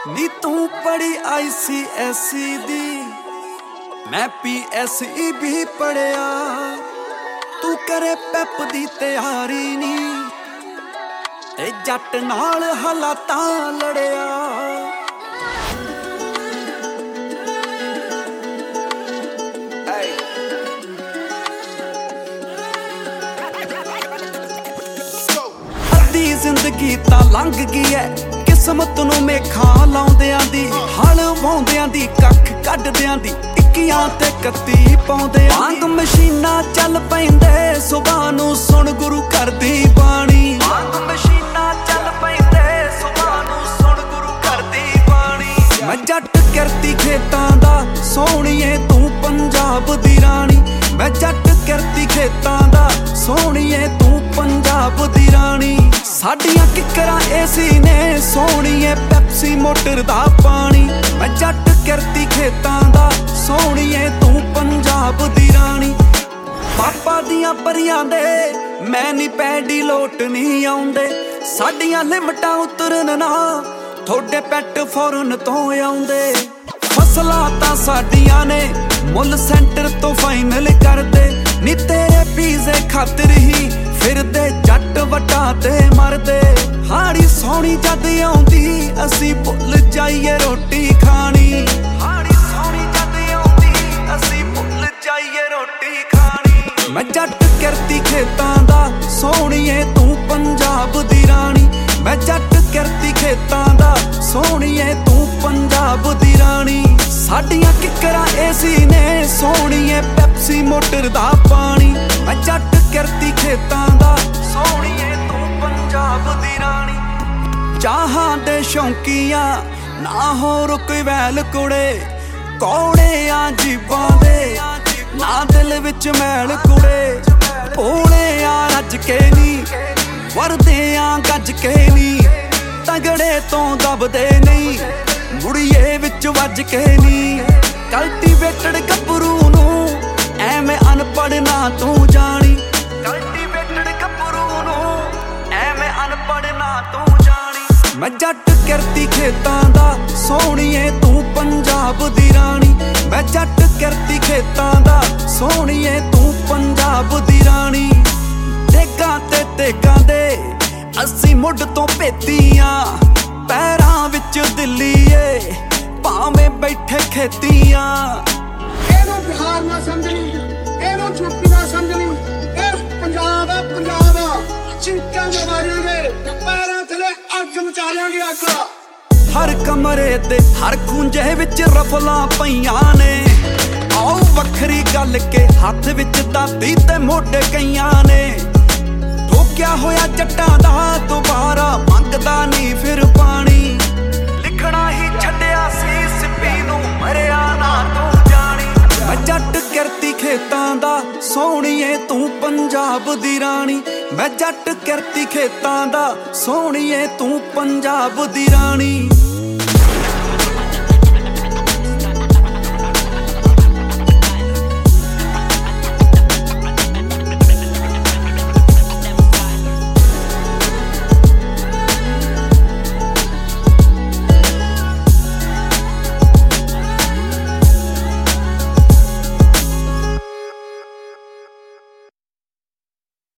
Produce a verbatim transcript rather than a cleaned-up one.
ਨੀ ਤੂੰ ਪੜੀ ਆਈ ਸੀ ਐਸ ਈ ਦੀ, ਮੈਂ ਪੀ ਐਸ ਈ ਵੀ ਪੜਿਆ। ਤੂੰ ਕਰੇ ਪੈਪ ਦੀ ਤਿਆਰੀ ਨੀ ਤੇ ਜੱਟ ਨਾਲ ਹਾਲਾਤਾਂ ਲੜਿਆ। ਅੱਧੀ ਜ਼ਿੰਦਗੀ ਤਾਂ ਲੰਘ ਗਈ ਐ, ਕਿਸਮਤ ਨੂੰ ਮੇਖਾਂ ਲਾਉਂਦਿਆਂ ਦੀ, ਹਲ ਵਾਉਂਦਿਆਂ ਦੀ, ਕੱਖ ਕੱਢਦਿਆਂ ਦੀ, ਇੱਕੀਆਂ ਤੇ ਕੱਤੀ ਪਾਉਂਦਿਆਂ ਵਾਂਗ ਮਸ਼ੀਨਾਂ ਚੱਲ ਪੈਂਦੇ ਸੁਬਾਹ ਨੂੰ, ਸੁਣ ਗੁਰੂ ਘਰ ਦੀ ਬਾਣੀ। ਵਾਂਗ ਮਸ਼ੀਨਾਂ ਚੱਲ ਪੈਂਦੇ ਸੁਬਾਹ ਨੂੰ, ਸੁਣ ਗੁਰੂ ਘਰ ਦੀ ਬਾਣੀ। ਮੈਂ ਜੱਟ ਕਿਰਤੀ ਖੇਤਾਂ ਦਾ ਸੋਹਣੀਏ ਤੂੰ ਪੰਜਾਬ ਦੀ ਰਾਣੀ। ਮੈਂ ਜੱਟ ਕਿਰਤੀ ਖੇਤਾਂ ਦਾ ਸੋਹਣੀਏ ਤੂੰ ਪੰਜਾਬ ਦੀ ਰਾਣੀ। ਸਾਡੀਆਂ ਕਿੱਕਰਾਂ ਏਸੀ ਨੇ ਸੋਹਣੀਏ ਪੈਪਸੀ ਮੋਟਰ ਦਾ ਪਾਣੀ। ਮੈਂ ਜੱਟ ਕਿਰਤੀ ਖੇਤਾਂ ਦਾ ਸੋਹਣੀਏ ਤੂੰ ਪੰਜਾਬ ਦੀ ਰਾਣੀ। ਪਾਪਾ ਦੀਆਂ ਪਰੀਆਂ ਦੇ ਮੈਂ ਨੀ ਪੈਡੀ ਲੋਟ ਨਹੀਂ ਆਉਂਦੇ, ਸਾਡੀਆਂ ਲਿਮਟਾਂ ਉਤਰਨ ਨਾ ਥੋੜੇ ਪੈਟ ਫੋਰਨ ਤੋਂ ਆਉਂਦੇ। ਫਸਲਾਂ ਤਾਂ ਸਾਡੀਆਂ ਨੇ ਮੁੱਲ ਸੈਂਟਰ ਤੋਂ ਫਾਈਨਲ ਕਰਦੇ, ਨੀ ਤੇਰੇ ਪੀਜ਼ੇ ਖਾਤਰ ਹੀ ਫਿਰਦੇ ਜੱਟ ਵੱਟਾਂ ਤੇ ਮਰਦੇ। ਹਾੜੀ ਸੋਹਣੀ ਜਦ ਆਉਂਦੀ ਅਸੀਂ ਭੁੱਲ ਜਾਈਏ ਰੋਟੀ ਖਾਣੀ। ਹਾੜੀ ਸੋਹਣੀ ਜਦ ਆਉਂਦੀ ਅਸੀਂ ਭੁੱਲ ਜਾਈਏ ਰੋਟੀ ਖਾਣੀ। ਮੈਂ ਜੱਟ ਕਿਰਤੀ ਖੇਤਾਂ ਦਾ ਸੋਹਣੀਏ ਤੂੰ ਪੰਜਾਬ ਦੀ ਰਾਣੀ। ਮੈਂ ਜੱਟ ਕਿਰਤੀ ਖੇਤਾਂ ਦਾ ਸੋਹਣੀਏ ਤੂੰ ਪੰਜਾਬ ਦੀ ਰਾਣੀ। ਸਾਡੀਆਂ ਕਿੱਕਰਾਂ ਏਸੀ ਨੇ ਸੋਹਣੀਏ ਪੈਪਸੀ ਮੋਟਰ ਦਾ ਪਾਣੀ। ਮੈਂ ਜੱਟ ਕਿਰਤੀ ਖੇਤਾਂ ਦਾ ਸੋਹਣੀਏ ਤੂੰ ਪੰਜਾਬ ਦੀ ਰਾਣੀ। ਚਾਹਾਂ ਦੇ ਸ਼ੌਂਕੀਆਂ ਨਾ ਹੋਰ ਕੋਈ ਵੈਲ ਕੁੜੇ, ਕੌੜੇ ਆ ਜੀਬਾਂ ਦੇ ਨਾ ਦਿਲ ਵਿੱਚ ਮੈਲ ਕੁੜੇ। ਭੋਲੇ ਆ ਰੱਜ ਕੇ ਨੀ ਵਰਦੇ ਆ ਗੱਜ ਕੇ ਨੀ, ਤਗੜੇ ਤੋਂ ਦਬਦੇ ਨਹੀਂ ਮੁੜੀਏ ਵਿੱਚ ਵੱਜ ਕੇ ਨੀ। ਕਲਟੀਵੇਟਡ ਗੱਭਰੂ ਨੂੰ ਐਵੇਂ ਅਨਪੜ੍ਹ ਨਾ ਤੂੰ ਜਾਣੀ। ਕਲਟੀਵੇਟਡ ਗੱਭਰੂ ਨੂੰ ਐਵੇਂ ਅਨਪੜ੍ਹ ਨਾ ਤੂੰ ਜਾਣੀ। ਮੈਂ ਜੱਟ ਕਿਰਤੀ ਖੇਤਾਂ ਦਾ ਸੋਹਣੀਏ ਤੂੰ ਪੰਜਾਬ ਦੀ ਰਾਣੀ। ਮੈਂ ਜੱਟ ਕਿਰਤੀ ਖੇਤਾਂ ਦਾ ਸੋਹਣੀਏ ਤੂੰ ਪੰਜਾਬ ਦੀ ਰਾਣੀ। ਦੇਗਾਂ ਤੇ ਤੇਗਾਂ ਦੇ ਅਸੀਂ ਮੁੱਢ ਤੋਂ ਭੇਤੀਆਂ, ਪੈਰਾਂ ਵਿੱਚ ਦਿੱਲੀ ਏ ਭਾਵੇਂ ਬੈਠੇ ਖੇਤੀਆਂ। ਇਹਨੂੰ ਬਿਹਾਰ ਨਾ ਸਮਝਣੀ, ਇਹਨੂੰ ਯੂਪੀ ਨਾ ਸਮਝਣੀ, ਇਹ ਪੰਜਾਬ ਆ ਪੰਜਾਬ ਆ। ਚਿੰਕਾਂ ਦੇ ਮਾਰਾਂਗੇ ਪੈਰਾਂ ਥਲੇ ਅੱਗ ਮਚਾ ਲਿਆਂਗੇ ਅੱਗ। ਹਰ ਕਮਰੇ ਤੇ ਹਰ ਖੂੰਜੇ ਵਿੱਚ ਰਫਲਾਂ ਪਈਆਂ ਨੇ, ਆਓ ਵੱਖਰੀ ਗੱਲ ਕੇ ਹੱਥ ਵਿੱਚ ਦਾਤੀ ਤੇ ਮੋਢੇ ਕਈਆਂ ਨੇ। ਠੋਕਿਆ ਹੋਇਆ ਜੱਟਾਂ ਦਾ ਦੁਬਾਰਾ ਮੰਗਦਾ ਨਹੀਂ ਫਿਰ ਪਾਣੀ। ਲਿਖਣਾ ਹੀ ਛੱਡਿਆ ਸੀ ਸਿੱਪੀ ਨੂੰ ਮਰਿਆ ਨਾ ਤੂੰ ਜਾਣੀ। ਮੈਂ ਜੱਟ ਕਿਰਤੀ ਖੇਤਾਂ ਦਾ ਸੋਹਣੀਏ ਤੂੰ ਪੰਜਾਬ ਦੀ ਰਾਣੀ। ਮੈਂ ਜੱਟ ਕਿਰਤੀ ਖੇਤਾਂ ਦਾ ਸੋਹਣੀਏ ਤੂੰ ਪੰਜਾਬ ਦੀ ਰਾਣੀ।